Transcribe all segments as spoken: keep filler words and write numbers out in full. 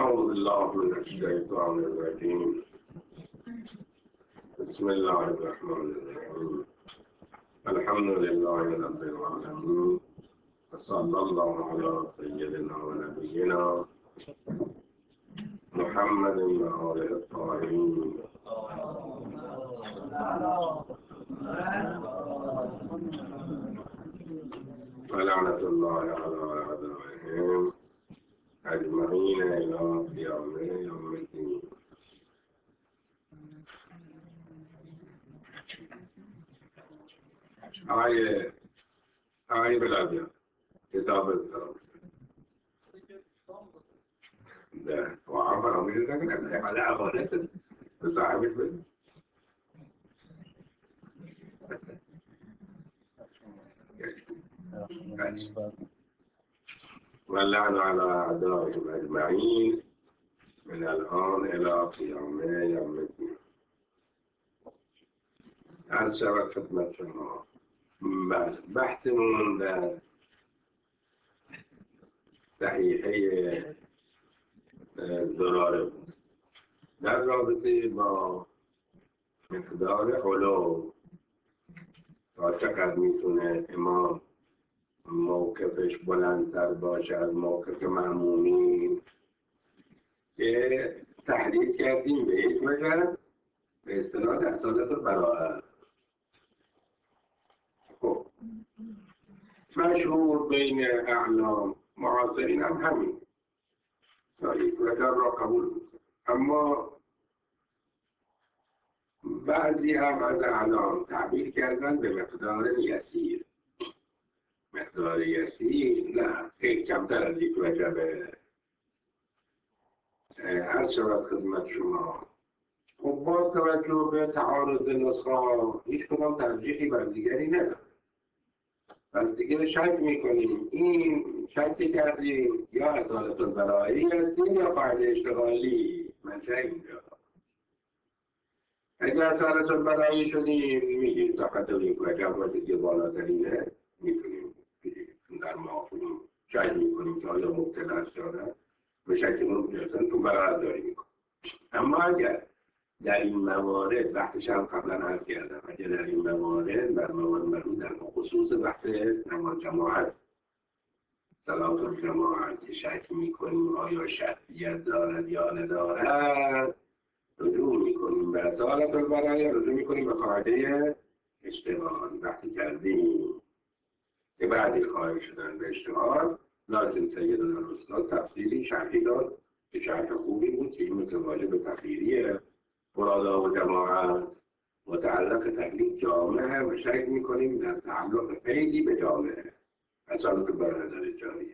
أعوذ بالله من الشيطان الرجيم. بسم الله الرحمن الرحيم. الحمد لله رب العالمين، وصلى الله على سيدنا ونبينا محمد وآله الطاهرين. ولعنة الله على أعدائهم أجمعين إلى قيام يوم الدين. آية آية بالأبيض كتاب التوبة. ده وعبر عن ذلك على أغلى صاحب البيت. واللعن على أعدائهم أجمعين من الآن إلى قيام يوم الدين. هل شرط خدمة شما بحث من صحیحه ضراره بود در رابطه با مقدار علو تا چقدر میتونه امام موقفش بلندتر باشه از موقف مأمومین که تحلیل کردیم به یک وجه به اصطلاح اصالت براءت. خب مشهور بین اعلام معاصرین هم همین تا یک وجه را قبول بود، اما بعضی هم از اعلام تعبیر کردن به مقدار یسیر. مقدار یسیر نه، خیلی کمتر از یک وجه به هر شود خدمت شما. خب باز توجه به تعارض نسخه هیچ کدام ترجیحی بر دیگری نداره. پس دیگه شک میکنیم این شک کردیم یا اصالت البرایی هستیم یا قاعده اشتغالی. منشه اینجا اگر اصالت البرایی شدیم میگیم تا خطر یک وجه باید دیگه بالاترینه میتونیم در معافونیم شک میکنیم که آیا مبتلا شده به شکلمون بیرسن تو برای داری میکنیم. اما اگر در این موارد بحثش هم قبلا عرض کردم، اگر در این موارد در موارد مربوط در خصوص بحث نماز جماعت صلات الجماعت که شک میکنیم آیا شرطیت دارد یا ندارد رجوع میکنیم به اصالت البرایی، رجوع میکنیم به قاعده اشتغال. وقتی کردیم که بعدی خواهی شدن به اشتغال لازم سیدنا الاستاد تفصیلی شرحی داد که شرح خوبی بود که این مثل واجب تخییریه فرادا و جماعت متعلق تکلیف جامعه و شک میکنیم در تعلق قیدی به جامعه اصالت برادر جاریه.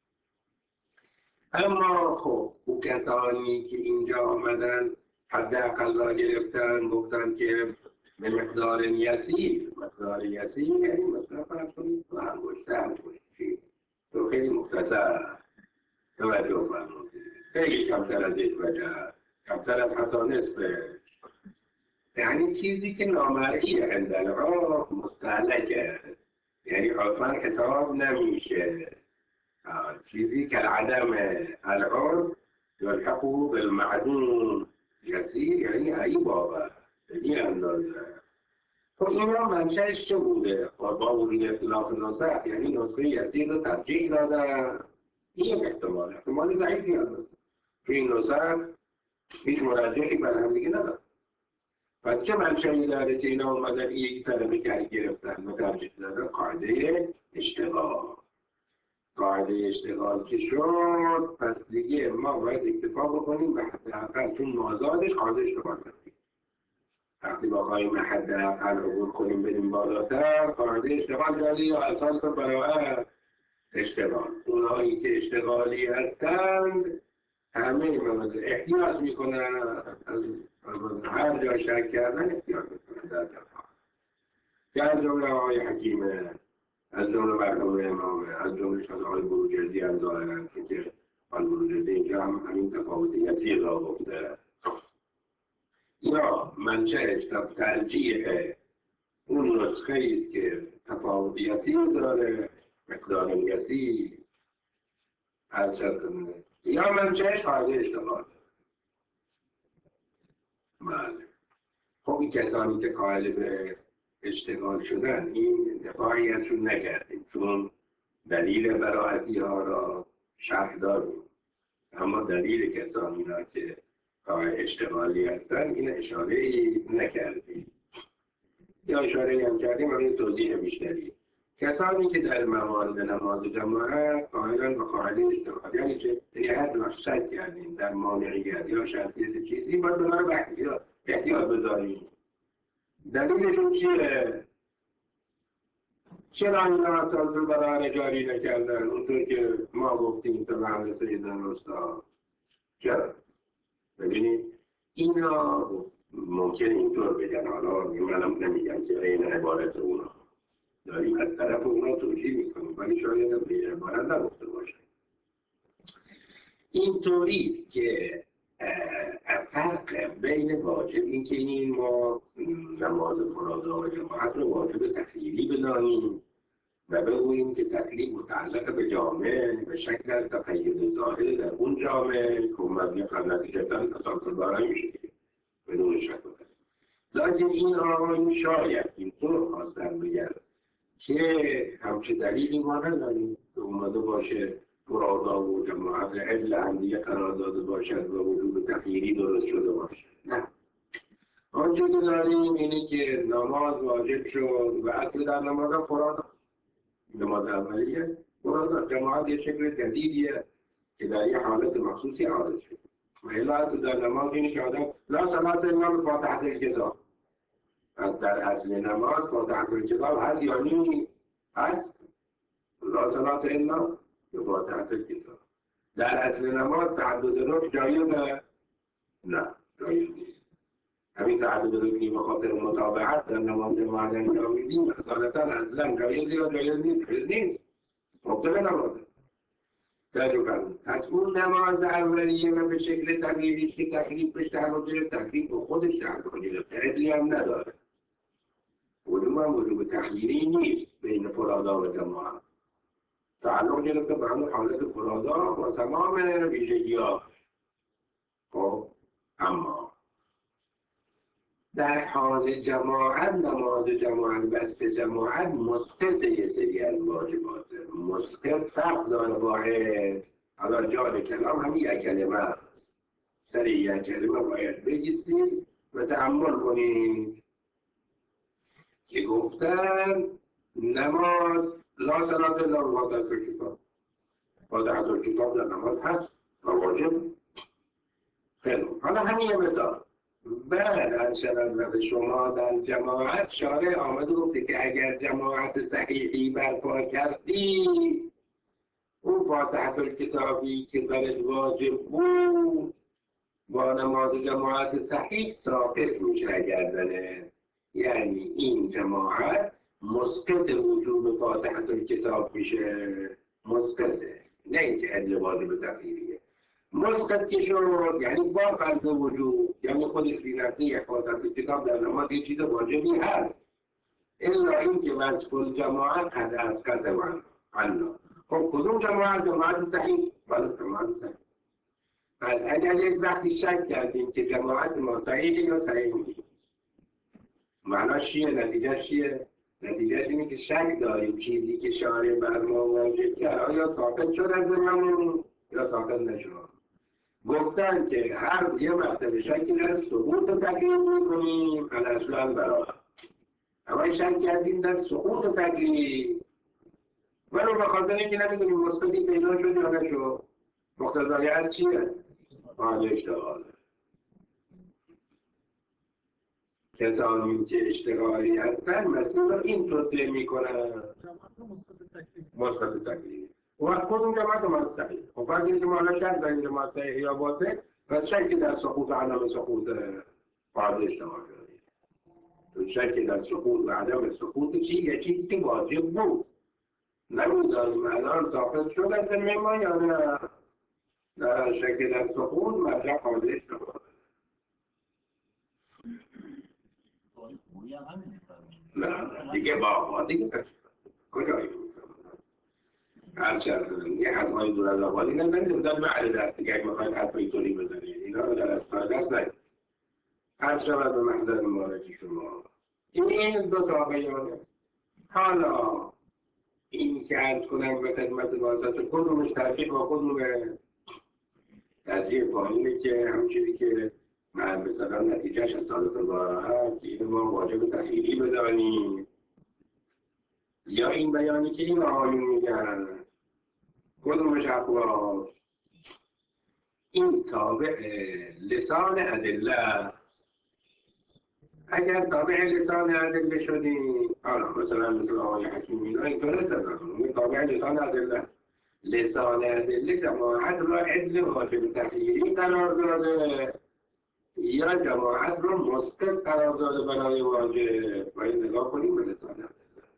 اما خب او کسانی که اینجا آمدن حد اقل را گرفتن گفتن که به مقدار یسیر، مقدار یسیر یعنی مقدار فرض کنید و هم گشته هم گشته تو خیلی مختصر توجه فرمودید، خیلی کمتر از یک وجه، کمتر از حتی نصفه، یعنی چیزی که نامرئیه اندلعاف مستهلکه، یعنی عرفاً حساب نمیشه، چیزی که العدم العرف یلحقه بالمعدوم یسیر، یعنی ای بابا یعنی اندازه. خب این را منشأش چه بوده؟ با وجود اختلاف نسخ یعنی نسخه یسیر رو ترجیح دادن. این یک احتمال احتمال ضعیفی هست که این نسخ هیچ مرجحی بر هم دیگه ندارد. پس چه منشأی داره که اینا اومدن یک طرفه کاری گرفتن و ترجیح دادن؟ قاعده اشتغال. قاعده اشتغال که شد پس دیگه ما باید اکتفا بکنیم به حداقل چون مازادش قاعده اشتغال کنیم. وقتی بخوایم حداقل عبور کنیم بریم بالاتر قاعده اشتغال جاری یا اصالت براءت اشتغال. اونهایی که اشتغالی هستند همه مواد احتیاط میکنن از هر جا شک کردن احتیاط میکنن در جاها که از جمله آقای حکیمه، از جمله مرحوم امامه، از جمله شد آقای بروجردی هم ظاهرن که آقای بروجردی اینجا هم همین تفاوت یسیر را گفته یا منشأش ترجیح اون نسخه ایست که تفاوت یسیر داره، مقدار یسیر از شد یا منشأش قاعده اشتغال. بله. خب این کسانی که قائل به اشتغال شدن این دفاعی ازشون نکردیم چون دلیل براعتی ها را شرح داریم، اما دلیل کسانی را که قائل اشتغالی هستن این اشاره ای نکردیم یا اشاره هم کردیم اما توضیح بیشتری. کسانی که در موارد نماز جماعت قائلن به قاعده اشتغال، یعنی که یعنی هر وقت شک کردیم در مانعیت یا شرطیت چیزی باید به ما احتیاط احتیاط بذاریم. دلیلشون چیه؟ چرا این اصلا رو برای جاری نکردن اونطور که ما گفتیم تو محل سیدن رستا؟ چرا؟ ببینید اینا ممکن اینطور بگن، حالا منم نمیگم که این عبارت اونا داریم از طرف اونا توجیه میکنیم ولی شاید به عبارت نگفته باشه. اینطوریست که فرق بین واجب این که این ما نماز فرادا و جماعت رو واجب تخیلی بدانیم و بگوییم که تکلیف متعلق به جامعه به شکل از تقید ظاهر در اون جامعه که مبنی قبل نتیجتاً تسلسل برای میشه بدون شک بکنه. لیکن این آقایون شاید اینطور خواستن بگن که همچه دلیلی ما نداریم که اومده باشه فرادا و جماعت عدل هم دیگه قرار داده باشد و وجود تخییری درست شده باشه. نه، آنچه که داریم اینه که نماز واجب شد و اصل در نماز هم فرادا، نماز اولیه فرادا. جماعت یه شکل جدیدیه که در یه حالت مخصوصی حادث شد و الا اصل در نماز اینه که آدم لا صلاة الا بفاتحة الکتاب. از در اصل نماز فاتحة الکتاب هست یا نیست؟ هست. لا صلاة الا بفاتحة الکتاب. در اصل نماز تعدد رکن جایزه؟ نه، جایز نیست. همین تعدد رکنی به خاطر متابعت در نماز جماعت انجام میدیم اصالتا اصلا جایز یا جایز نیست؟ جایز نیست. مبطل نمازه. تجربه از اون نماز اولیه و به شکل تغییریش که تکلیفش در واقع تکلیف به خودش در واقع تعدیلی هم نداره. علوم هم علوم تخییری نیست بین فرادا و جماعت. تعلق گرفته به همون حالت فرادا و تمام ویژگی‌ها. خب اما در حال جماعت نماز جماعت بست جماعت مسقط یه سری از واجباته. مسقط فرق داره واحد. حالا جان کلام همین یک کلمه است. سر یک کلمه باید بگیسید و تأمل کنید که گفتن نماز لا صلاة الا بفاتحة الکتاب. فاتحة الکتاب در نماز هست و واجب. خیلی حالا همین یه مثال. بعد از شدن به شما در جماعت شارع آمد و گفته که اگر جماعت صحیحی برپا کردی اون فاتحة الکتابی که برات واجب بود با نماز جماعت صحیح ساقط میشه گردنه. یعنی این جماعت مسقط وجوب فاتحة الکتاب میشه. مسقطه، نه اینکه عدل واجب تخییریه. مسقط که شد یعنی با فرض وجود، یعنی خودش بی نفسی یک فاتحة کتاب در نماز یه چیز واجبی هست الا این که وصف الجماعت قد از قد من الله. خب کدوم جماعت؟ جماعت صحیح. بله جماعت صحیح. پس اگر یک وقتی شک کردیم که جماعت ما صحیحه یا صحیح نیست، معناش چیه؟ نتیجهش چیه؟ نتیجهش اینه که شک داریم چیزی که شارع بر ما واجب کرد آیا ساقط شد از زمانمون یا ساقط نشد. گفتن که هر یه مرتبه شکی در سقوط رو تکلیف میکنیم الاصلا برای اما شک کردیم در سقوط تکلیف ولو به خاطر اینکه نمیدونیم مسقطی پیدا شد یا نشد. مقتضای از چیه؟ حال اشتغاله. کسانی که اشتغالی هستن مسئول این توصیه میکنن مسقط تکلیف و وقت کدوم جماعت ما صحیح. و فرض اینکه ما الان شک داریم جماعت صحیح یا باطل و شکی در سقوط و عدم سقوط فرض اشتغال داریم. شکی در سقوط و عدم سقوط چی؟ یه چیزی که واجب بود نمیدانیم الان ساقط شد از ذمه ما یا نه. در شکی در سقوط مطلق فرض اشتغال. نه دیگه با ما دیگه کجایی هر چند یه حدهای دور از آبادی نزنید بزن معل دست دیگه اگه میخواید حد اینطوری بزنید اینا رو در اصفر دست نید هر شود به محضر مبارکی شما این دو تا بیانه. حالا این که عرض کنم به خدمت واسط کدومش ترکیب با کدومه ترجیح با اینه که همون چیزی که من مثلا نتیجهش از سال تباره هست این ما واجب تخییری بدانیم یا این بیانی که این آقایون میگن کدومش اقواس این تابع لسان ادله. اگر تابع لسان ادله شدیم حالا مثلا مثل آقای حکیمی اینا اینطور استدلال تابع لسان ادله لسان ادله جماعت را عدل واجب تخییری قرار داده یا جماعت را مسقط قرار داده برای واجب. باید نگاه کنیم به لسان ادله.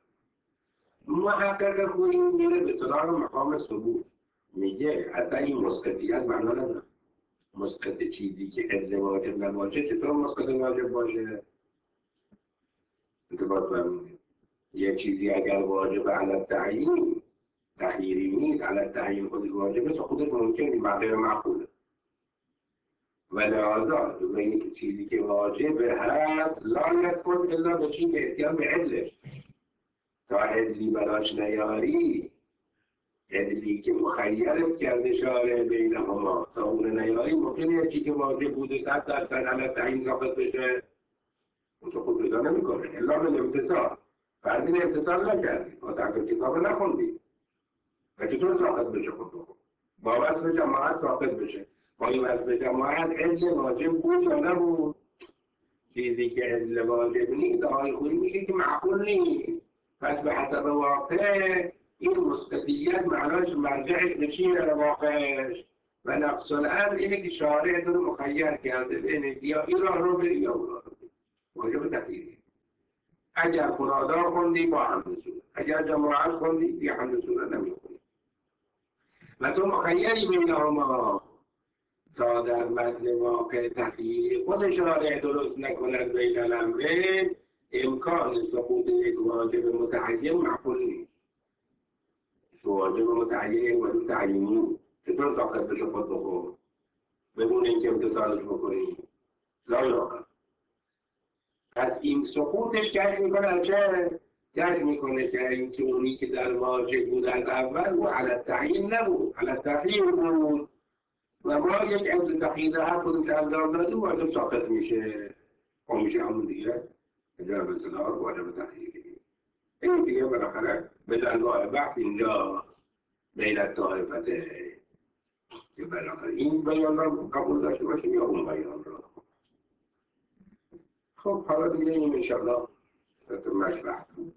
محقق خویی میره به سراغ مقام ثبوت میگه اصلا این مسقطیت معنا نداره. مسقط چیزی که عدل واجب نباشه چطور مسقط واجب باشه؟ انتباه فرمودید یه چیزی اگر واجب علی تعیین تخییری نیست علی تعیین خودش واجبه تو خودش ممکنه بغیر معقوله و لحاظا به اینکه چیزی که واجبه هست لا یثبت الا به چیز به اتیان به عدلش تا عدلی براش نیاری عدلی که مخیرت کرده شارع بینهما تا اون نیاری ممکنه یکی که واجب بوده صد درصد علی تعیین ثابت بشه اون تو خود پیدا نمی‌کنه الا به امتصال. فرض امتصال نکردی با تحقیق کتاب نخوندی و چطور ثابت بشه خود بخون با وصف جماعت ثابت بشه با این وصف جماعت عدل واجب بود یا نبود؟ چیزی که عدل واجب نیست آقای خویی میگه که معقول نیست پس به حسب واقع این مسقطیت معناش مرجعش به چی میره واقعش و نفس الامر اینه که شارع تو رو مخیر کرده بین یا این راه رو بری یا اون راه رو بری واجب تخییری. اگر فرادار خوندی با حمد سوره اگر جماعت خوندی بی حمد سوره نمیخونی و تو مخیری بینهما تا در متن واقع تخییری خود شارع درست نکند بین الامرین امکان سقوط یک واجب متعین معقول نیست. واجب متعین یک واجب تعیینی چطور ساقط بشه خود بخور بدون اینکه امتصالش بکنی لا یاقل. پس این سقوطش کش میکنه چه؟ کش میکنه که این که اونی که در واجب بود از اول او علی تعیین نبود علی تخییر بود و ما یک عدل تخییر هر کدوم که انجام دادیم واجب ساقط میشه اون میشه همون دیگه اجاب اصلاح واجب تخییری. این دیگه بالاخره به دلگاه بحث اینجا بین طایفته که بالاخره این بیان را قبول داشته باشیم یا اون بیان را. خب حالا دیگه این انشاءالله مشبه